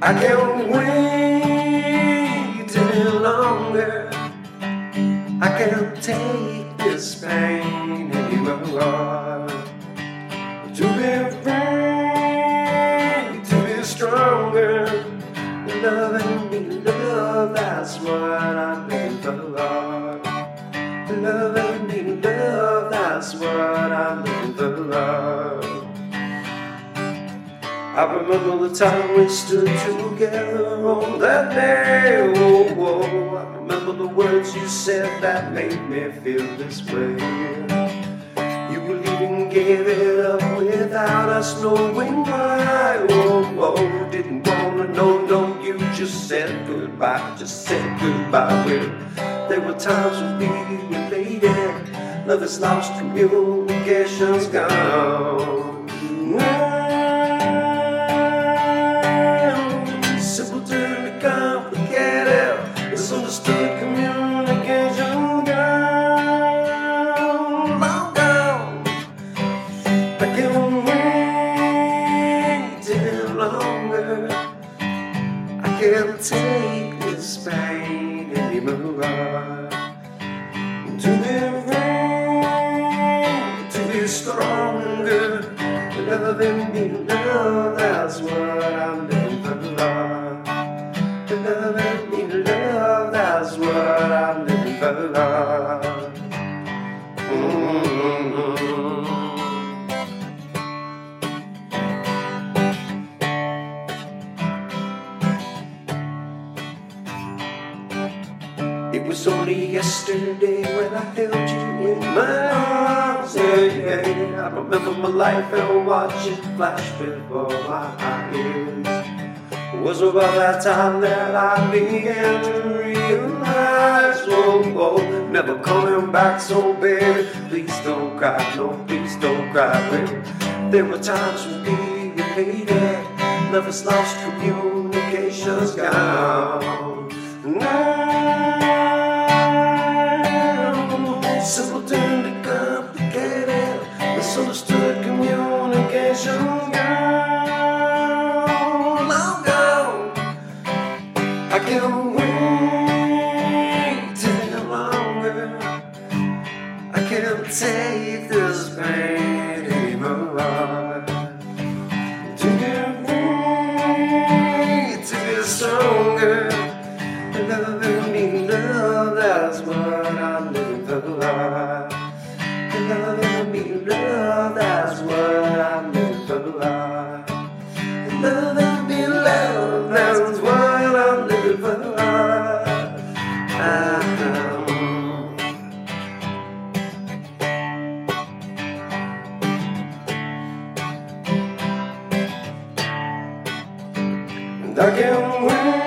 I can't wait any longer. I can't take this pain anymore. To be free, to be stronger, loving me, love, that's what I'm living for. Loving me, love, that's what I'm living for. I remember the time we stood together on that day. Oh, oh. I remember the words you said that made me feel this way. You were leaving, gave it up without us knowing why. Oh, oh, didn't wanna know, no, you just said goodbye, just said goodbye. Well, there were times when we related, love is lost, communication's gone. Simple turn to complicated, misunderstood, communication gone, long gone. I can't wait any longer. I can't take this pain anymore. To be free, to be stronger, loving me, love, that's what I'm living for. Loving me, love, that's what I'm living for. It was only yesterday when I held you in my arms. Yeah, yeah. I remember my life and watch it flash before my eyes. It was about that time that I began to realize, oh, oh, never coming back, so baby, please don't cry, no, please don't cry, baby. There were times when we related, love is lost, communication's gone. Simple turned to complicated, misunderstood, communication gone, long gone. I can't wait any longer. I can't take this pain anymore. To be free, to be stronger, loving me, love, that's what I'm living for. Loving me, love, that's what I'm living for. Loving me, love, that's what I'm living for. And I can't wait